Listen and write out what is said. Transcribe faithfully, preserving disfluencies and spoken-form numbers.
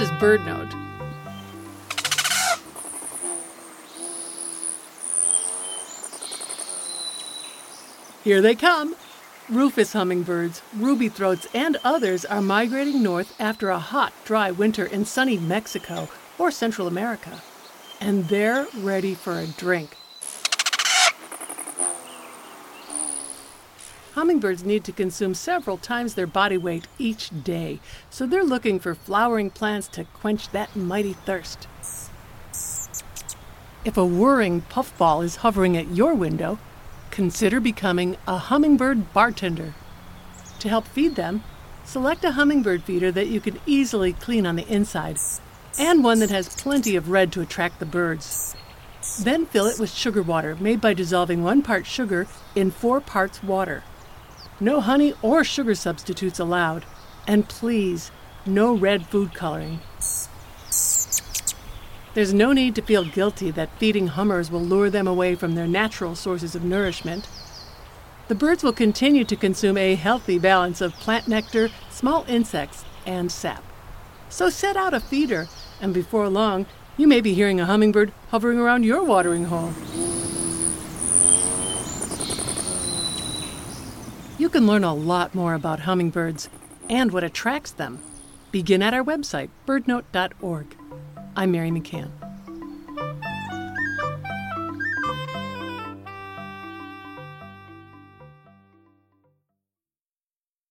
is BirdNote. Here they come. Rufous hummingbirds, ruby throats, and others are migrating north after a hot, dry winter in sunny Mexico or Central America. And they're ready for a drink. Hummingbirds need to consume several times their body weight each day, so they're looking for flowering plants to quench that mighty thirst. If a whirring puffball is hovering at your window, consider becoming a hummingbird bartender. To help feed them, select a hummingbird feeder that you can easily clean on the inside, and one that has plenty of red to attract the birds. Then fill it with sugar water made by dissolving one part sugar in four parts water. No honey or sugar substitutes allowed, and please, no red food coloring. There's no need to feel guilty that feeding hummers will lure them away from their natural sources of nourishment. The birds will continue to consume a healthy balance of plant nectar, small insects, and sap. So set out a feeder, and before long, you may be hearing a hummingbird hovering around your watering hole. You can learn a lot more about hummingbirds and what attracts them. Begin at our website, bird note dot org. I'm Mary McCann.